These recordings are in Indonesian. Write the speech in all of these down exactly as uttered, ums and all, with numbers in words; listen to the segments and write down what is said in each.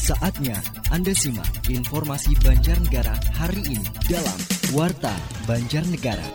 Saatnya Anda simak informasi Banjarnegara hari ini dalam Warta Banjarnegara.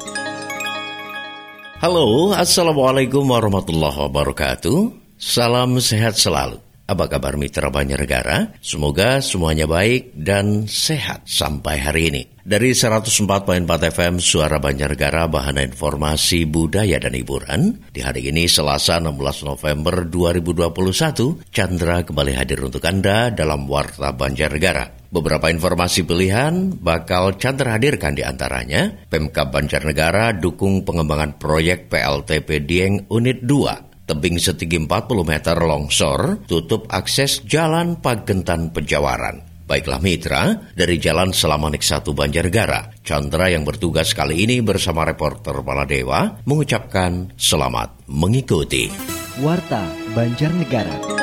Halo, Assalamualaikum warahmatullahi wabarakatuh. Salam sehat selalu. Apa kabar mitra Banjarnegara? Semoga semuanya baik dan sehat sampai hari ini. Dari seratus empat koma empat F M Suara Banjarnegara, Bahana Informasi Budaya dan Hiburan. Di hari ini Selasa enam belas November dua ribu dua puluh satu, Chandra kembali hadir untuk Anda dalam Warta Banjarnegara. Beberapa informasi pilihan bakal Chandra hadirkan, di antaranya Pemkab Banjarnegara dukung pengembangan proyek P L T P Dieng Unit dua. Tebing setinggi empat puluh meter longsor, tutup akses Jalan Pagentan Pejawaran. Baiklah mitra, dari Jalan Selamanik satu Banjarnegara, Chandra yang bertugas kali ini bersama reporter Maladewa mengucapkan selamat mengikuti. Warta Banjarnegara.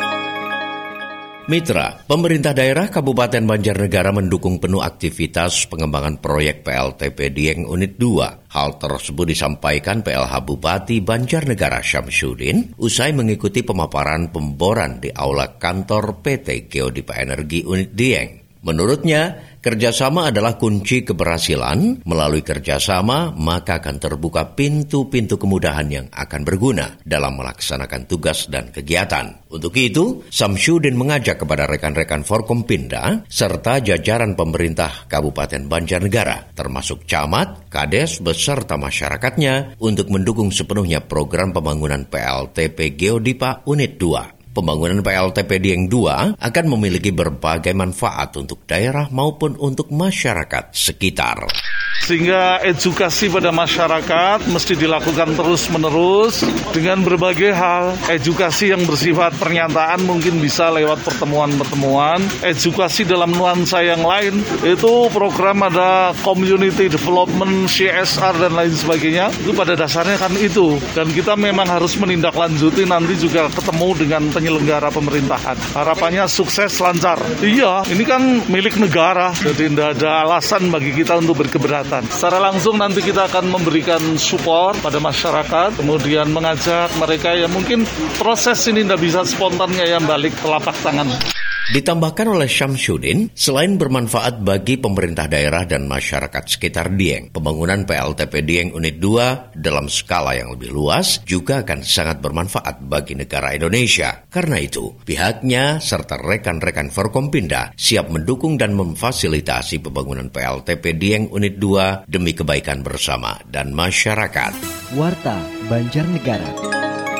Mitra, pemerintah daerah Kabupaten Banjarnegara mendukung penuh aktivitas pengembangan proyek P L T P Dieng Unit dua. Hal tersebut disampaikan P L H Bupati Banjarnegara Syamsuddin usai mengikuti pemaparan pemboran di aula kantor P T Geodipa Energi Unit Dieng. Menurutnya, kerjasama adalah kunci keberhasilan. Melalui kerjasama, maka akan terbuka pintu-pintu kemudahan yang akan berguna dalam melaksanakan tugas dan kegiatan. Untuk itu, Syamsuddin mengajak kepada rekan-rekan Forkompinda serta jajaran pemerintah Kabupaten Banjarnegara, termasuk camat, kades, beserta masyarakatnya untuk mendukung sepenuhnya program pembangunan P L T P Geodipa Unit dua. Pembangunan P L T P Dieng dua akan memiliki berbagai manfaat untuk daerah maupun untuk masyarakat sekitar. Sehingga edukasi pada masyarakat mesti dilakukan terus-menerus dengan berbagai hal. Edukasi yang bersifat pernyataan mungkin bisa lewat pertemuan-pertemuan. Edukasi dalam nuansa yang lain, itu program ada community development, C S R dan lain sebagainya. Itu pada dasarnya kan itu. Dan kita memang harus menindaklanjuti nanti juga ketemu dengan penyelenggara pemerintahan. Harapannya sukses, lancar. Iya, ini kan milik negara, jadi tidak ada alasan bagi kita untuk berkeberatan. Secara langsung nanti kita akan memberikan support pada masyarakat, kemudian mengajak mereka yang mungkin proses ini tidak bisa spontan kayak balik telapak tangan. Ditambahkan oleh Syamsuddin, selain bermanfaat bagi pemerintah daerah dan masyarakat sekitar Dieng, pembangunan P L T P Dieng Unit dua dalam skala yang lebih luas juga akan sangat bermanfaat bagi negara Indonesia. Karena itu, pihaknya serta rekan-rekan Forkompinda siap mendukung dan memfasilitasi pembangunan P L T P Dieng Unit dua demi kebaikan bersama dan masyarakat. Warta Banjarnegara.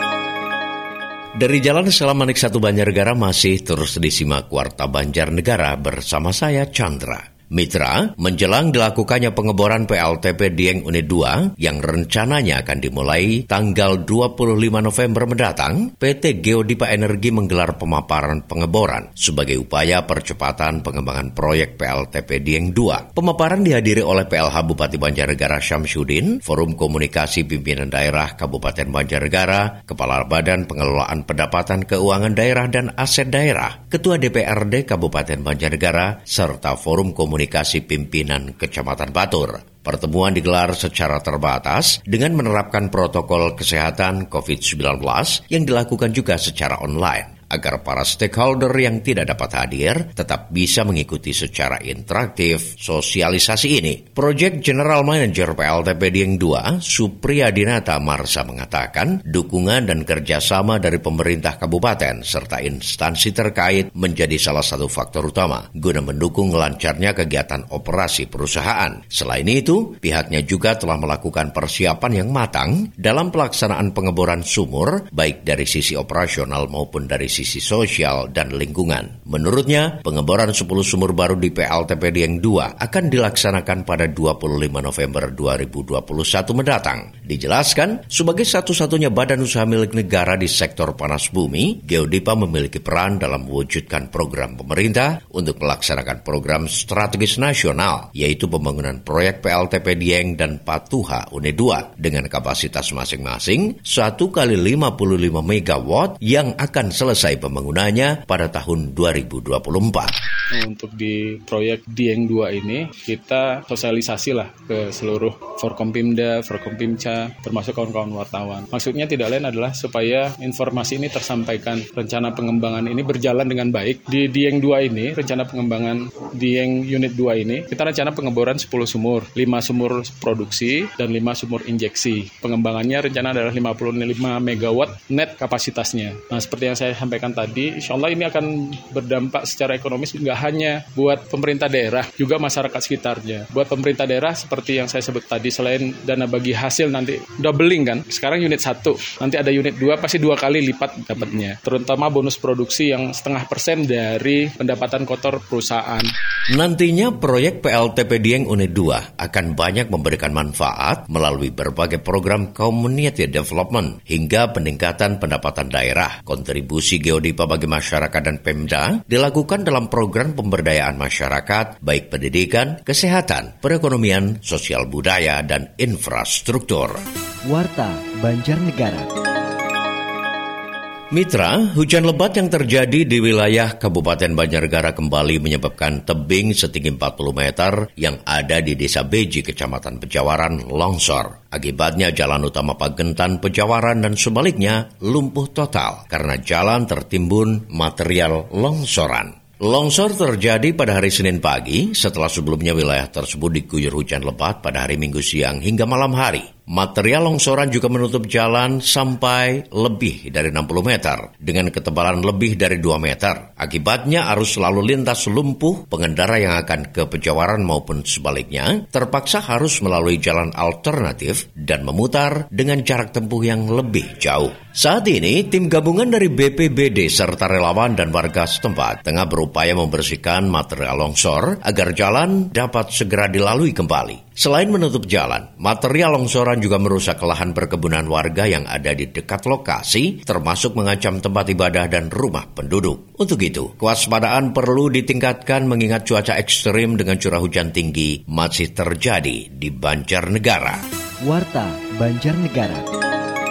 Dari Jalan Selamanik satu Banjarnegara masih terus disimak Warta Banjarnegara bersama saya Chandra. Mitra, menjelang dilakukannya pengeboran P L T P Dieng Unit dua yang rencananya akan dimulai tanggal dua puluh lima November mendatang, P T Geodipa Energi menggelar pemaparan pengeboran sebagai upaya percepatan pengembangan proyek P L T P Dieng dua. Pemaparan dihadiri oleh P L H Bupati Banjarnegara Syamsuddin, Forum Komunikasi Pimpinan Daerah Kabupaten Banjarnegara, Kepala Badan Pengelolaan Pendapatan Keuangan Daerah dan Aset Daerah, Ketua D P R D Kabupaten Banjarnegara, serta Forum Komunikasi Komunikasi Pimpinan Kecamatan Batur. Pertemuan digelar secara terbatas dengan menerapkan protokol kesehatan covid sembilan belas yang dilakukan juga secara online, agar para stakeholder yang tidak dapat hadir tetap bisa mengikuti secara interaktif sosialisasi ini. Project General Manager P L T P Dieng dua, Supriyadinata Marsa mengatakan, dukungan dan kerjasama dari pemerintah kabupaten serta instansi terkait menjadi salah satu faktor utama guna mendukung lancarnya kegiatan operasi perusahaan. Selain itu, pihaknya juga telah melakukan persiapan yang matang dalam pelaksanaan pengeboran sumur, baik dari sisi operasional maupun dari sisi sisi sosial dan lingkungan. Menurutnya, pengeboran sepuluh sumur baru di P L T P Dieng dua akan dilaksanakan pada dua puluh lima November dua ribu dua puluh satu mendatang. Dijelaskan, sebagai satu-satunya badan usaha milik negara di sektor panas bumi, Geodipa memiliki peran dalam mewujudkan program pemerintah untuk melaksanakan program strategis nasional, yaitu pembangunan proyek P L T P Dieng dan Patuha Unit dua dengan kapasitas masing-masing satu kali lima puluh lima megawatt yang akan selesai selesai pembangunannya pada tahun dua ribu dua puluh empat. Untuk di proyek Dieng dua ini, kita sosialisasi lah ke seluruh Forkompimda, Forkompimca, termasuk kawan-kawan wartawan. Maksudnya tidak lain adalah supaya informasi ini tersampaikan, rencana pengembangan ini berjalan dengan baik. Di Dieng dua ini, rencana pengembangan Dieng Unit dua ini, kita rencana pengeboran sepuluh sumur, lima sumur produksi dan lima sumur injeksi. Pengembangannya rencana adalah lima puluh lima megawatt net kapasitasnya. Nah, seperti yang saya sampaikan tadi, insya Allah ini akan berdampak secara ekonomis nggak hanya buat pemerintah daerah, juga masyarakat sekitarnya. Buat pemerintah daerah, seperti yang saya sebut tadi, selain dana bagi hasil nanti doubling kan, sekarang unit satu, nanti ada unit dua, pasti dua kali lipat dapatnya. Terutama bonus produksi yang setengah persen dari pendapatan kotor perusahaan. Nantinya proyek P L T P Dieng Unit dua akan banyak memberikan manfaat melalui berbagai program community development hingga peningkatan pendapatan daerah. Kontribusi Geodipa bagi masyarakat dan Pemda dilakukan dalam program pemberdayaan masyarakat, baik pendidikan, kesehatan, perekonomian, sosial budaya, dan infrastruktur. Warta Banjarnegara. Mitra, hujan lebat yang terjadi di wilayah Kabupaten Banjarnegara kembali menyebabkan tebing setinggi empat puluh meter yang ada di Desa Beji, Kecamatan Pejawaran, longsor. Akibatnya jalan utama Pagentan, Pejawaran, dan sebaliknya lumpuh total karena jalan tertimbun material longsoran. Longsor terjadi pada hari Senin pagi setelah sebelumnya wilayah tersebut diguyur hujan lebat pada hari Minggu siang hingga malam hari. Material longsoran juga menutup jalan sampai lebih dari enam puluh meter dengan ketebalan lebih dari dua meter. Akibatnya arus lalu lintas lumpuh, pengendara yang akan ke Pejawaran maupun sebaliknya terpaksa harus melalui jalan alternatif dan memutar dengan jarak tempuh yang lebih jauh. Saat ini, tim gabungan dari B P B D serta relawan dan warga setempat tengah berupaya membersihkan material longsor agar jalan dapat segera dilalui kembali. Selain menutup jalan, material longsoran juga merusak lahan perkebunan warga yang ada di dekat lokasi, termasuk mengancam tempat ibadah dan rumah penduduk. Untuk itu, kewaspadaan perlu ditingkatkan mengingat cuaca ekstrim dengan curah hujan tinggi masih terjadi di Banjarnegara. Warta Banjarnegara.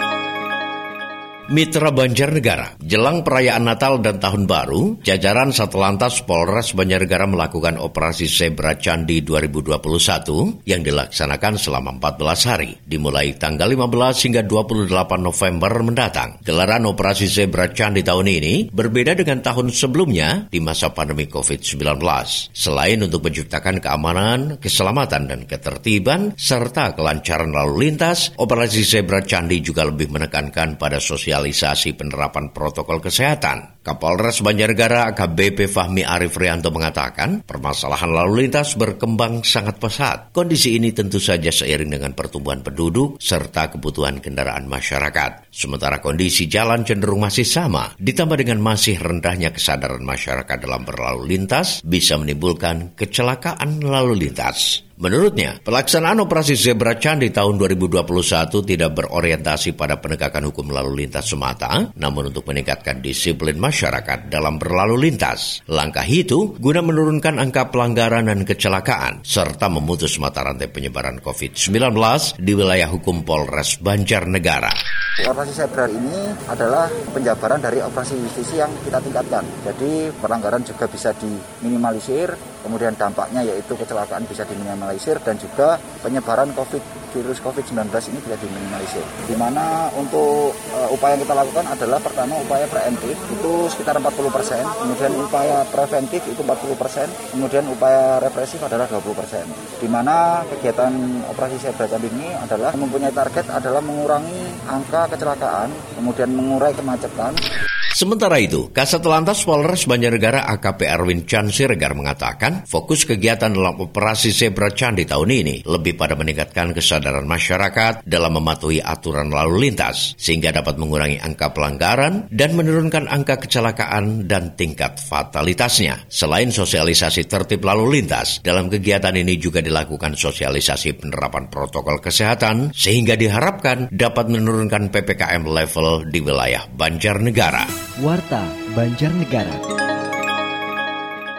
Mitra Banjarnegara, jelang perayaan Natal dan Tahun Baru, jajaran Satlantas Polres Banjarnegara melakukan operasi Zebra Candi dua ribu dua puluh satu yang dilaksanakan selama empat belas hari, dimulai tanggal lima belas hingga dua puluh delapan November mendatang. Gelaran operasi Zebra Candi tahun ini berbeda dengan tahun sebelumnya di masa pandemi covid sembilan belas. Selain untuk menciptakan keamanan, keselamatan, dan ketertiban, serta kelancaran lalu lintas, operasi Zebra Candi juga lebih menekankan pada sosial Sosialisasi penerapan protokol kesehatan. Kapolres Banjarnegara A K B P Fahmi Arif Rianto mengatakan, permasalahan lalu lintas berkembang sangat pesat. Kondisi ini tentu saja seiring dengan pertumbuhan penduduk serta kebutuhan kendaraan masyarakat. Sementara kondisi jalan cenderung masih sama, ditambah dengan masih rendahnya kesadaran masyarakat dalam berlalu lintas, bisa menimbulkan kecelakaan lalu lintas. Menurutnya, pelaksanaan operasi Zebra Candi tahun dua ribu dua puluh satu tidak berorientasi pada penegakan hukum lalu lintas semata, namun untuk meningkatkan disiplin masyarakat dalam berlalu lintas. Langkah itu guna menurunkan angka pelanggaran dan kecelakaan, serta memutus mata rantai penyebaran covid sembilan belas di wilayah hukum Polres Banjarnegara. Operasi Zebra ini adalah penjabaran dari operasi justisi yang kita tingkatkan. Jadi pelanggaran juga bisa diminimalisir, kemudian dampaknya yaitu kecelakaan bisa diminimalisir, dan juga penyebaran COVID, virus covid sembilan belas ini bisa diminimalisir. Di mana untuk uh, upaya yang kita lakukan adalah pertama upaya preventif itu sekitar empat puluh persen, kemudian upaya preventif itu empat puluh persen, kemudian upaya represif adalah dua puluh persen. Di mana kegiatan operasi Zebra Candi ini adalah mempunyai target adalah mengurangi angka kecelakaan, kemudian mengurai kemacetan. Sementara itu, Kasat Lantas Polres Banjarnegara A K P Erwin Chan Siregar mengatakan fokus kegiatan dalam operasi Zebra Candi tahun ini lebih pada meningkatkan kesadaran masyarakat dalam mematuhi aturan lalu lintas sehingga dapat mengurangi angka pelanggaran dan menurunkan angka kecelakaan dan tingkat fatalitasnya. Selain sosialisasi tertib lalu lintas, dalam kegiatan ini juga dilakukan sosialisasi penerapan protokol kesehatan sehingga diharapkan dapat menurunkan P P K M level di wilayah Banjarnegara. Warta Banjarnegara.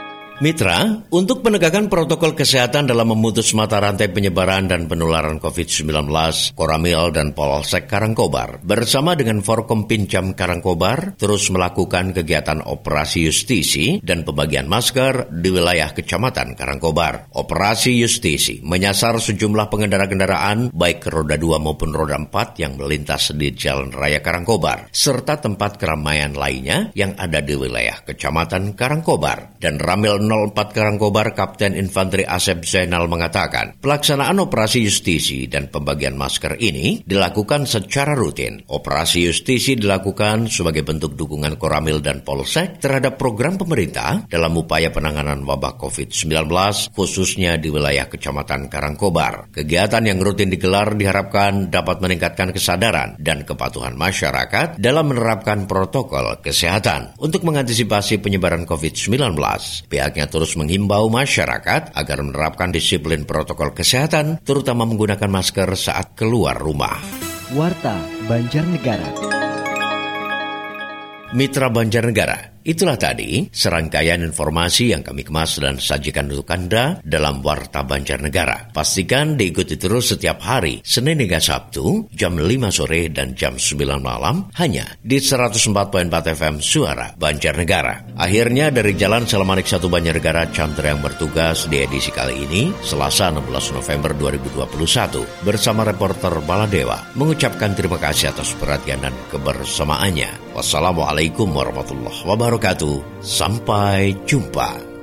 Mitra, untuk penegakan protokol kesehatan dalam memutus mata rantai penyebaran dan penularan covid sembilan belas, Koramil dan Polsek Karangkobar bersama dengan Forkompimcam Karangkobar terus melakukan kegiatan operasi justisi dan pembagian masker di wilayah Kecamatan Karangkobar. Operasi justisi menyasar sejumlah pengendara kendaraan baik roda dua maupun roda empat yang melintas di Jalan Raya Karangkobar serta tempat keramaian lainnya yang ada di wilayah Kecamatan Karangkobar. Dan Ramil nol empat Karangkobar Kapten Infanteri Asep Zainal mengatakan, pelaksanaan operasi justisi dan pembagian masker ini dilakukan secara rutin. Operasi justisi dilakukan sebagai bentuk dukungan Koramil dan Polsek terhadap program pemerintah dalam upaya penanganan wabah covid sembilan belas khususnya di wilayah Kecamatan Karangkobar. Kegiatan yang rutin digelar diharapkan dapat meningkatkan kesadaran dan kepatuhan masyarakat dalam menerapkan protokol kesehatan. Untuk mengantisipasi penyebaran covid sembilan belas, pihaknya terus menghimbau masyarakat agar menerapkan disiplin protokol kesehatan, terutama menggunakan masker saat keluar rumah. Warta Banjarnegara. Mitra Banjarnegara, itulah tadi serangkaian informasi yang kami kemas dan sajikan untuk Anda dalam Warta Banjarnegara. Pastikan diikuti terus setiap hari, Senin hingga Sabtu, jam lima sore dan jam sembilan malam, hanya di seratus empat koma empat F M Suara Banjarnegara. Akhirnya dari Jalan Selamanik satu Banjarnegara, Chandra yang bertugas di edisi kali ini, Selasa enam belas November dua ribu dua puluh satu, bersama reporter Baladewa, mengucapkan terima kasih atas perhatian dan kebersamaannya. Wassalamualaikum warahmatullahi wabarakatuh. Sampai jumpa.